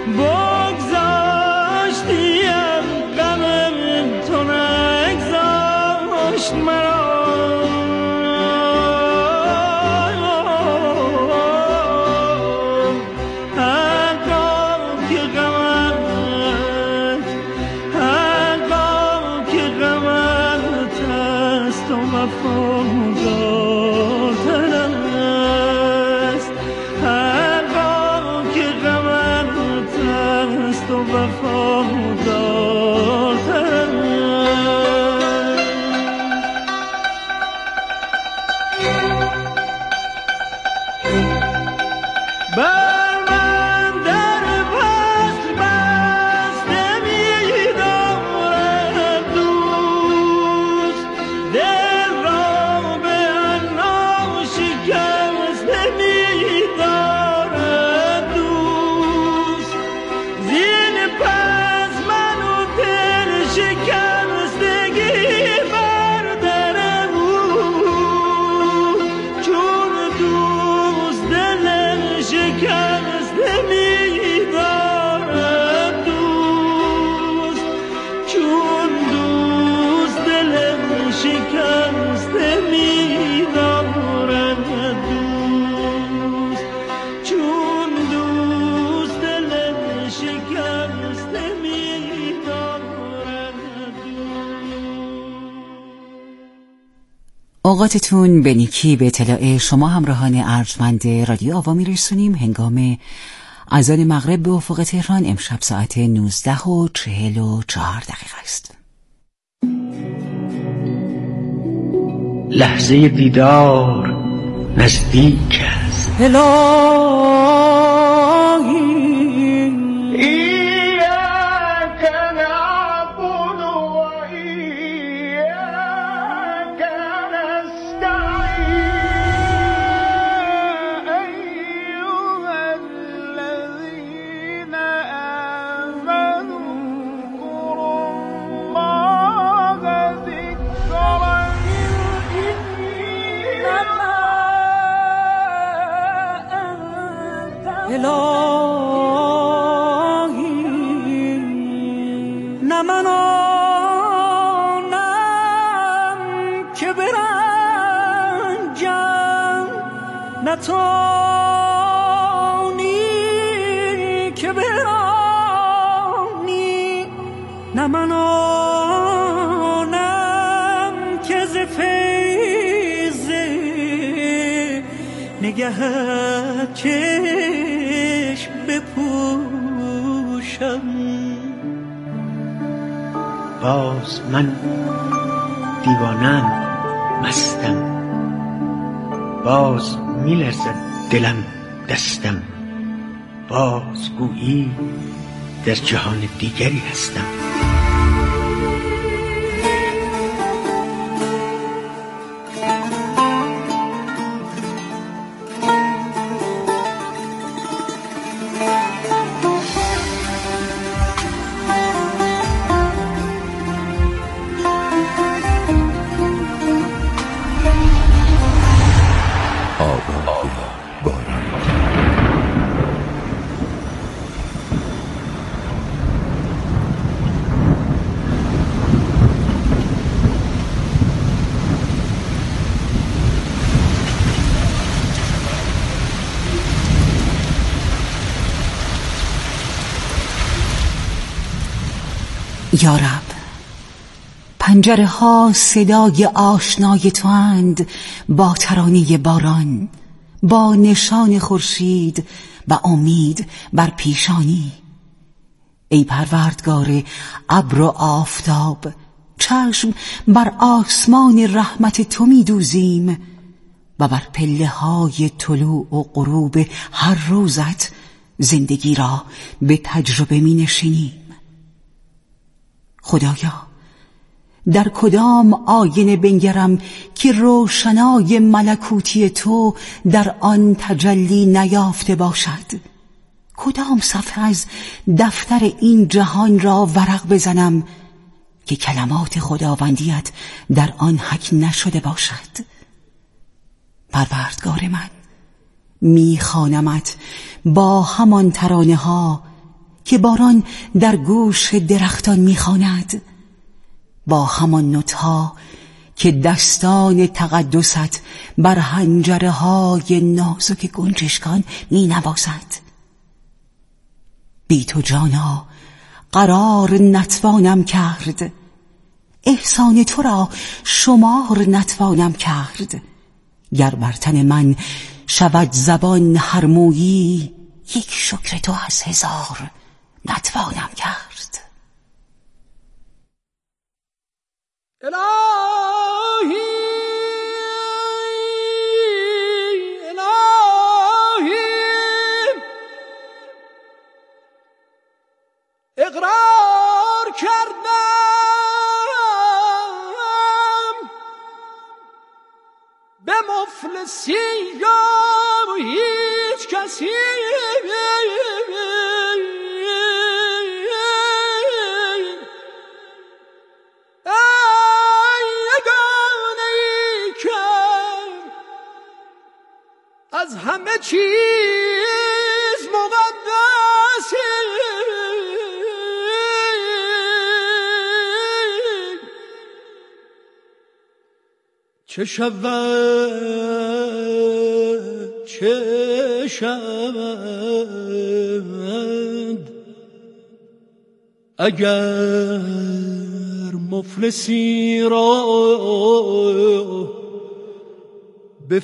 بگذاشتیم غم تو نگذاشت مرا. اوقاتتون به نیکی. به اطلاع شما همراهان ارجمند رادیو آوا میرسونیم هنگام اذان مغرب به افق تهران. امشب ساعت 19:44 است. لحظه دیدار نزدیک است. نه من آنم که برنجم، نه توانی که برانی، نه من آنم که ز فیض نگهت چشم بپوشم. باز من دیوانم، مستم، باز میلرزد دلم دستم، باز گویی در جهان دیگری هستم. یا رب، پنجره ها صدای آشنای تو اند، با ترانه باران، با نشان خورشید و امید بر پیشانی. ای پروردگار ابر و آفتاب، چشم بر آسمان رحمت تو می دوزیم و بر پله های طلوع و غروب هر روزت زندگی را به تجربه می نشینیم. خدایا، در کدام آینه بنگرم که روشنای ملکوتی تو در آن تجلی نیافته باشد؟ کدام صفحه از دفتر این جهان را ورق بزنم که کلمات خداوندیت در آن حک نشده باشد؟ پروردگار من، میخوانمت با همان ترانه ها که باران در گوش درختان میخواند، با همان نوت‌ها که دستان تقدست بر حنجره های نازک گنجشکان می نوازد. بی تو جانا قرار نتوانم کرد، احسان تو را شمار نتوانم کرد. گر بر تن من شود زبان هر مویی، یک شکر تو از هزار نتوانم کرد. الهی اقرار کردم به مفلسی یا هیچ کسی، از همه چیز مقدسی، چه شود چه شود اگر مفلسی را به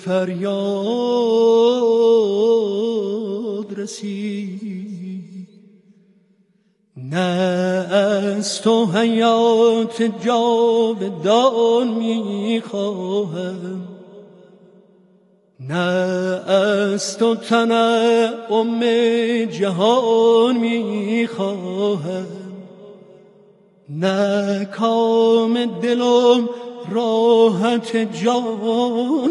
فریاد رسید. نه از تو حیات جاودان میخواهم، نه از تو تنعم جهان میخواهم، نه کام دلم راحت جان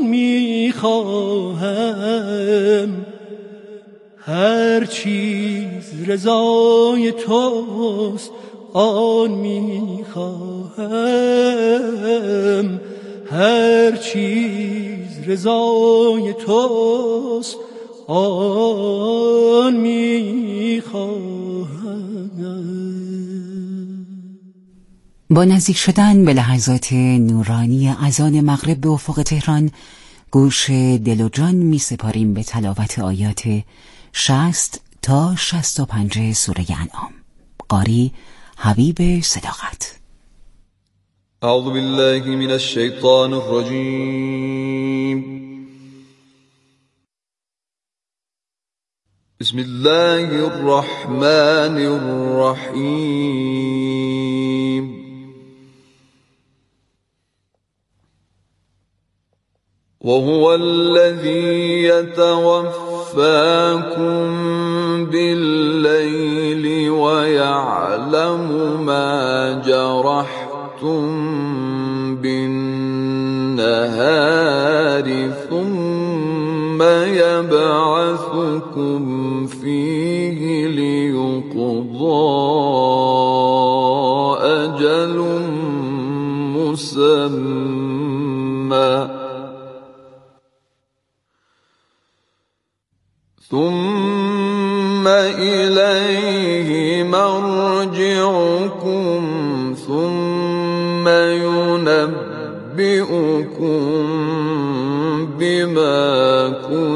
میخواهم. هر چیز رضای توست آن میخواهم، هر چیز رضای توست آن میخواهم. با نزدیک شدن به لحظات نورانی اذان مغرب به افق تهران، گوش دل و جان می سپاریم به تلاوت آیات 60 تا 65 سوره انعام. قاری حبیب صداقت. اعوذ بالله من الشیطان الرجیم. بسم الله الرحمن الرحیم. وهو الذي يتوفاكم بالليل ويعلم ما جرحتم بالنهار ثم يبعثكم فيه ليقضى أجل مسمى ثم إليه مرجعكم ثم ينبئكم بما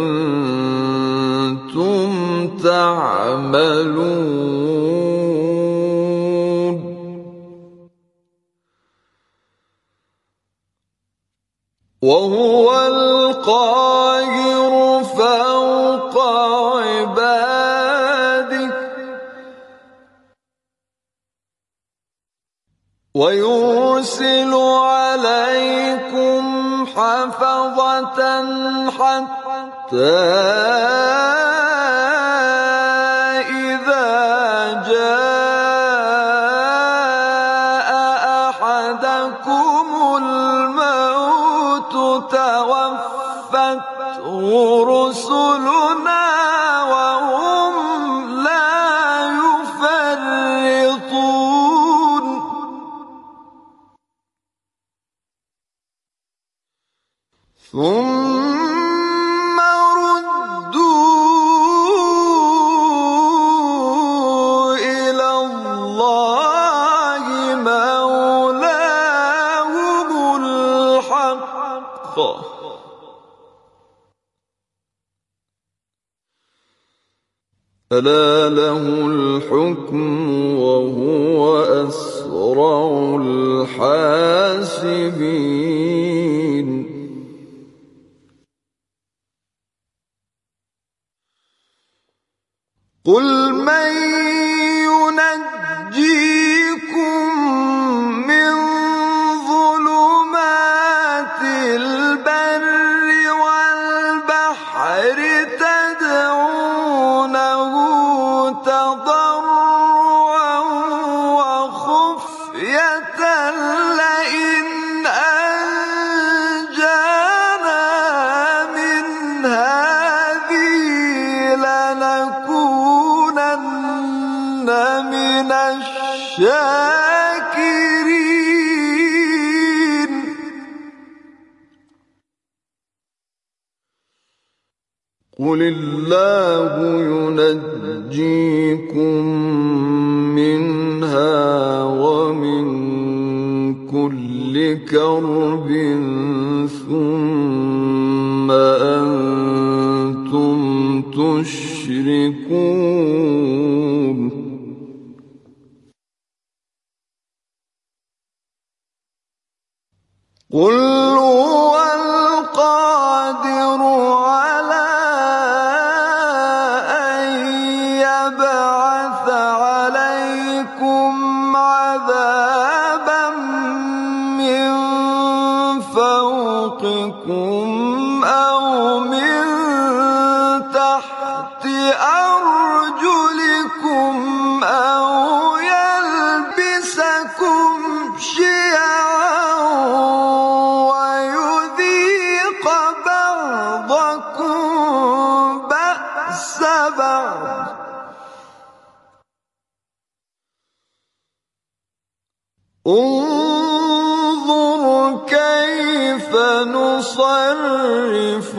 كنتم تعملون. وهو القاهر فوق عباده ويرسل عليكم حفظة حتى إذا جاء أحدكم الموت توفته رسلنا وهم لا يفرطون. ثم ردوا ألا له الحكم وهو أسرع الحاسبين قل من ينجيكم من ظلمات البر والبحر تدعونه تضرعا وخفية لئن أنجانا من هذه لنكونن من الشاكرين قل الله ينجيكم منها ومن كل كرب ثم أنتم تشركون قل هو القادر على أن يبعث عليكم عذابا من فوقكم أو من تحت أرجلكم أو يلبسكم شيعا ويذيق بعضكم بأس بعض انظر كيف نصرف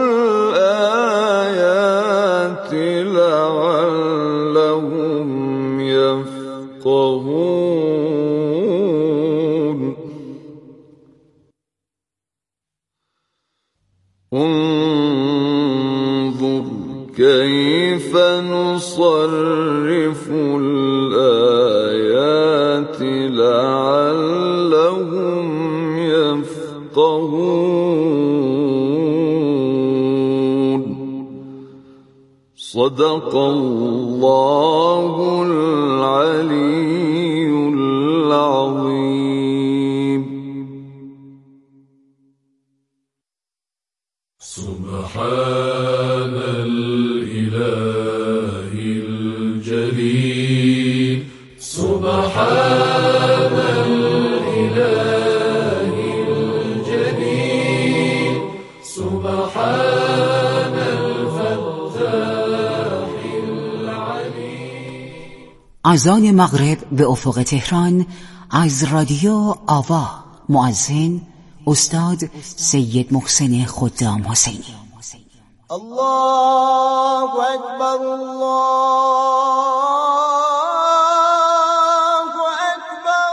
الآيات لعلهم يفقهون انظر كيف نصرف الآيات لعلهم يفقهون صدق الله العلي العظيم سبحان الإله الجليل سبحان الإله الجليل سبحان الفتاح العليم. اذان مغرب به افق تهران از رادیو آوا. مؤذن استاد سید محسن خدام حسینی. الله أكبر الله أكبر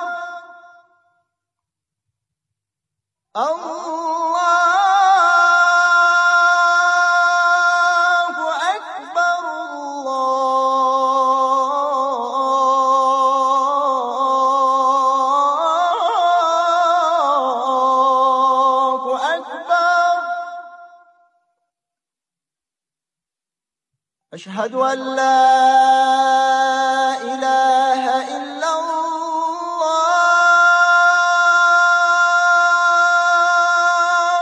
الله أكبر الله أكبر أشهد أن لا إله إلا الله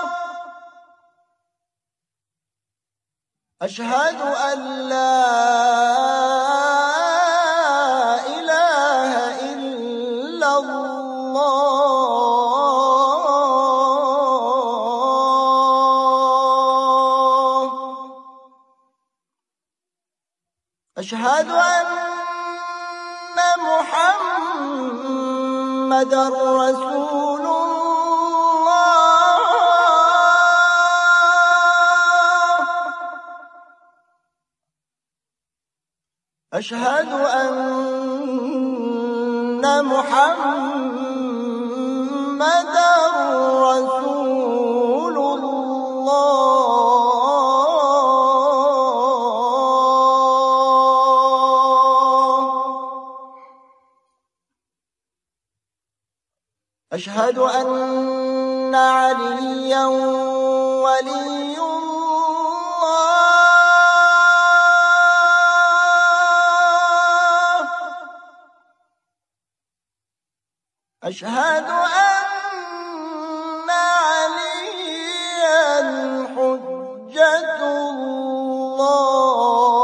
أشهد أن لا إله إلا الله أشهد أن محمدًا رسول الله أشهد أن محمدًا رسول الله أشهد أن عليا ولي الله. أشهد أن عليا حجة الله.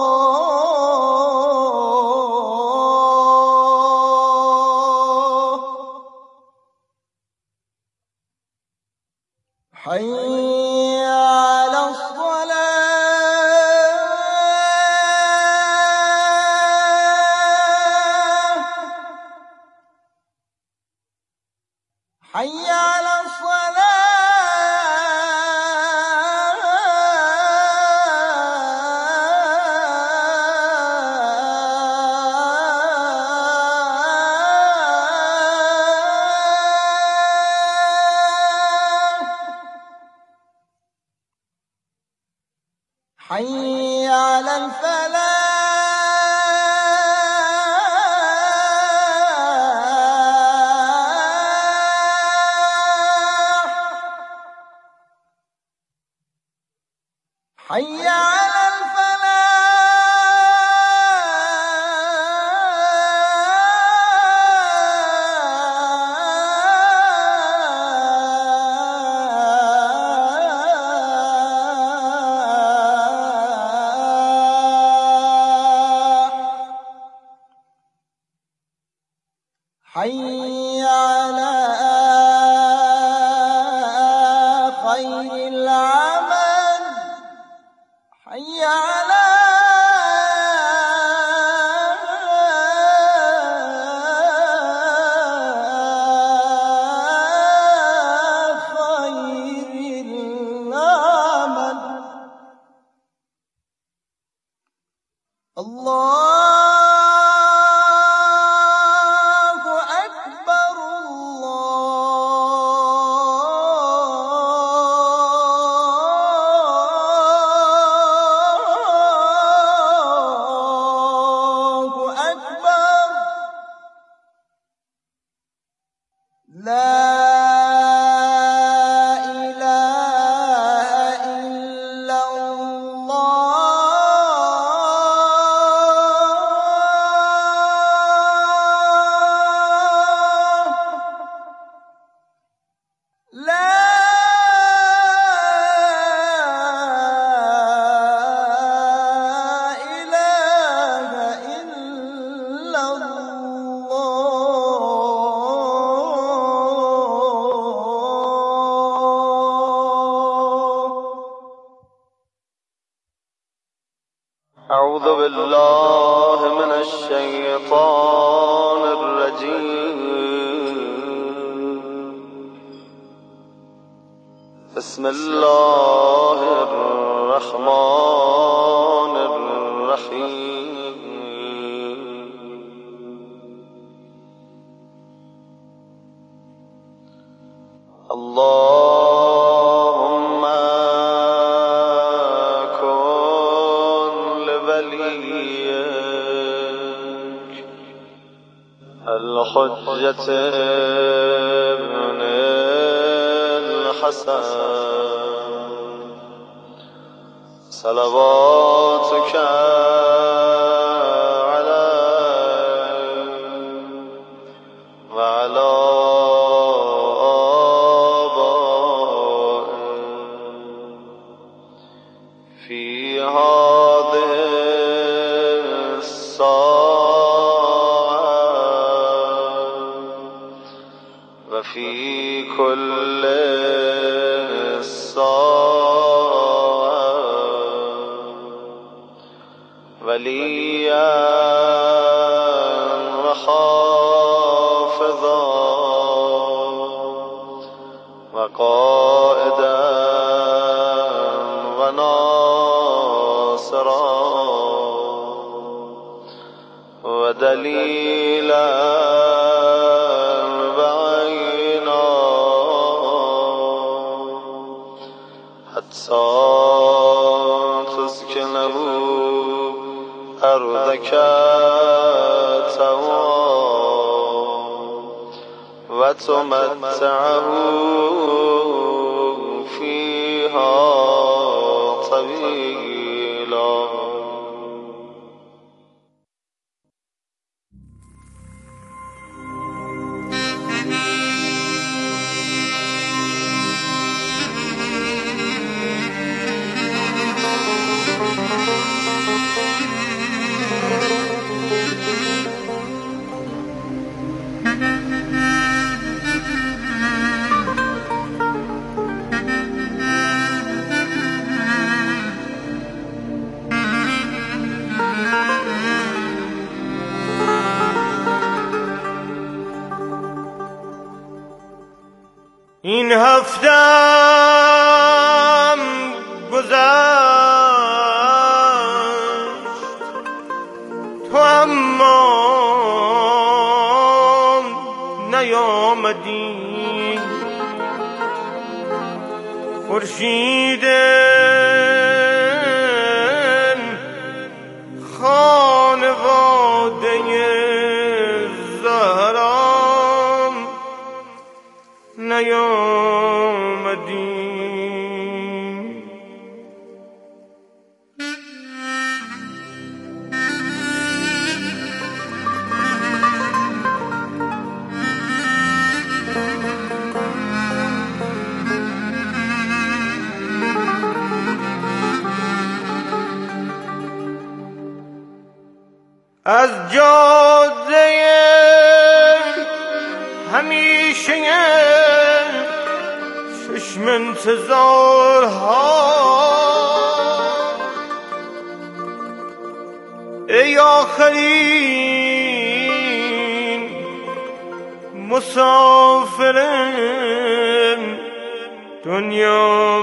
حي على الصلاة. حي على حي على الفلاح. حي على حي على خير العمل. حي على خير العمل. الله لا إله إلا الله. لا إله إلا الله. أعوذ بالله من الشيطان الرجيم. بسم الله الرحمن الرحيم. اللهم كن لوليك الحجة ابن الحسن صلواتك عليه وعلى آبائه في هذه الساعة وفي كل الساعة وليا وحافظا وقائدا وناصرا ودليلا بعينا حتى تسكنه أرضك طوعا تمتعه فيها طويلا. این هفتم گذشت تو اما نیامدی، خورشید خانواده زهرام نیامدی. از جاده همیشه چشم انتظارها ای آخرین مسافر دنیا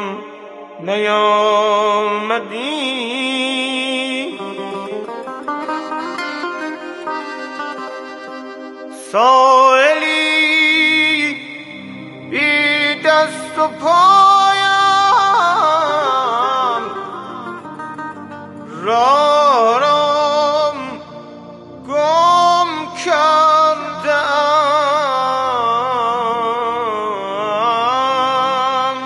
نیامدی. سائلی بی دست و پایم رارم گم کردم.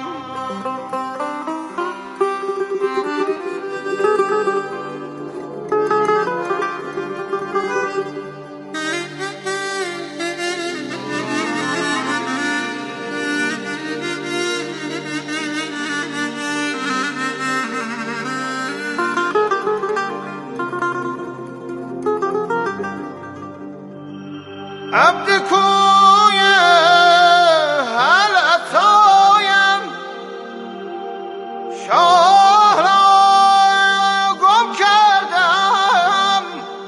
عبد کوی هل عطایم شاه را گم کردم.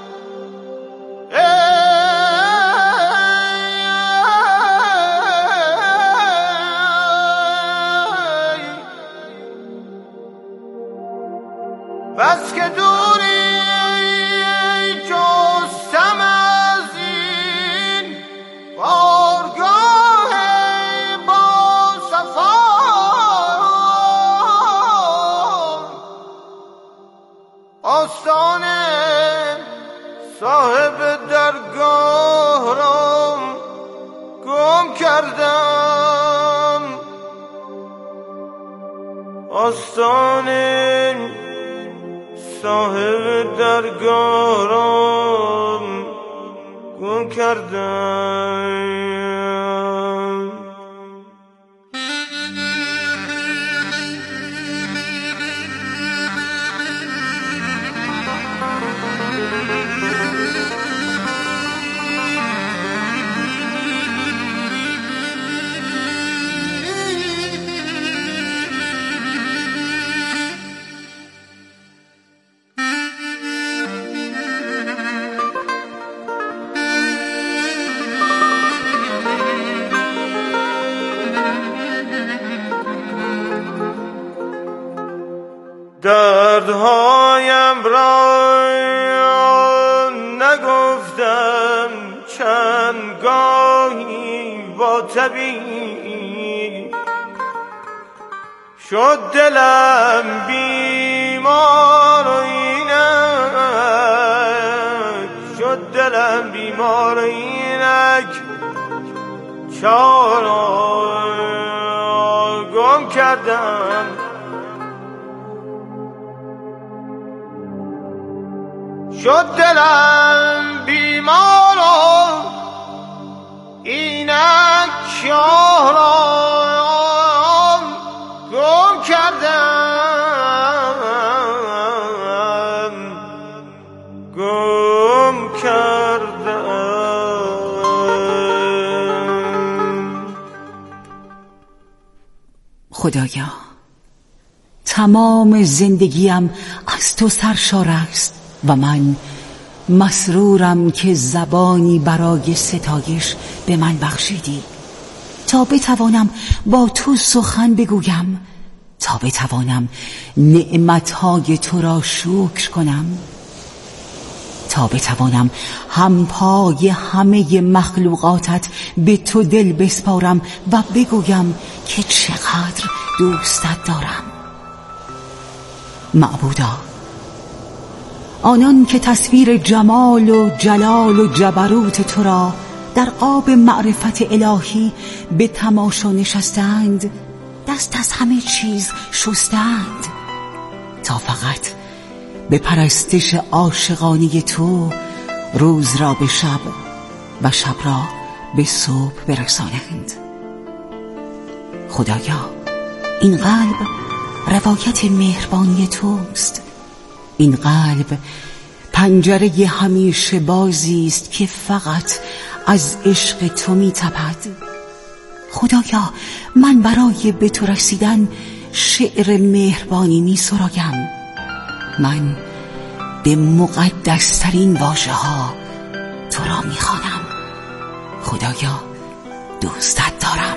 بس که دوری جستم از این بارگاه با صفا، آستان صاحب درگاه را گم کردم. آستان صاحب درگاه را گم کردم. دردهایم را نگفتم چند گاهی با طبیب، شد دلم بیمار و اینک، شد دلم بیمار و اینک شاه را گم کردم. شد دلم بیمار و اینک شاه را گم کردم، گم کردم. خدایا تمام زندگیم از تو سرشار است و من مسرورم که زبانی برای ستایش به من بخشیدی تا بتوانم با تو سخن بگویم، تا بتوانم نعمتهای تو را شکر کنم، تا بتوانم همپای همه مخلوقاتت به تو دل بسپارم و بگویم که چقدر دوستت دارم. معبودا، آنان که تصویر جمال و جلال و جبروت تو را در آب معرفت الهی به تماشا نشستند، دست از همه چیز شستند تا فقط به پرستش عاشقانه تو روز را به شب و شب را به صبح برسانند. خدایا، این قلب روایت مهربانی توست. این قلب پنجره همیشه بازی است که فقط از عشق تو می‌تپد. خدایا، من برای به تو رسیدن شعر مهربانی می‌سرایم. من به مقدس‌ترین واژه‌ها تو را می‌خوانم. خدایا، دوستت دارم.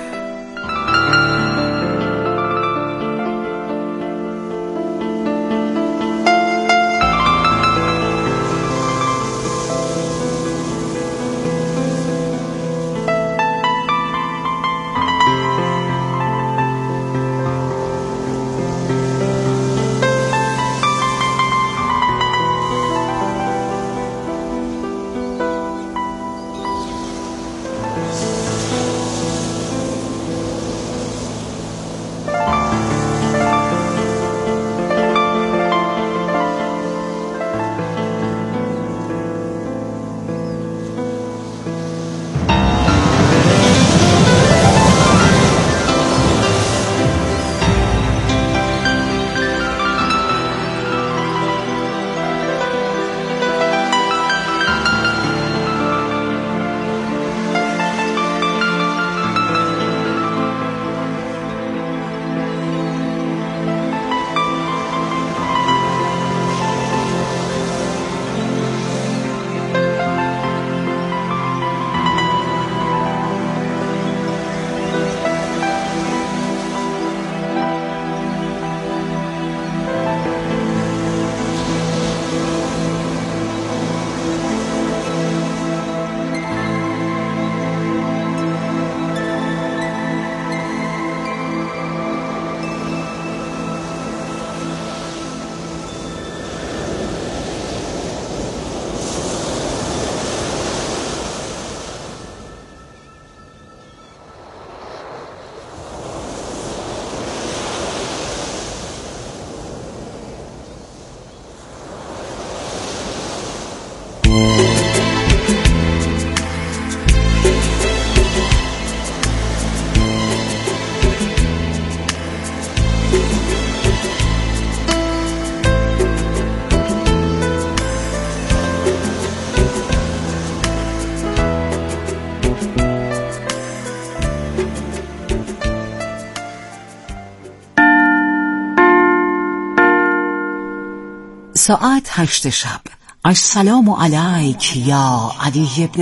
ساعت 8 شب. السلام علیک یا علی ابن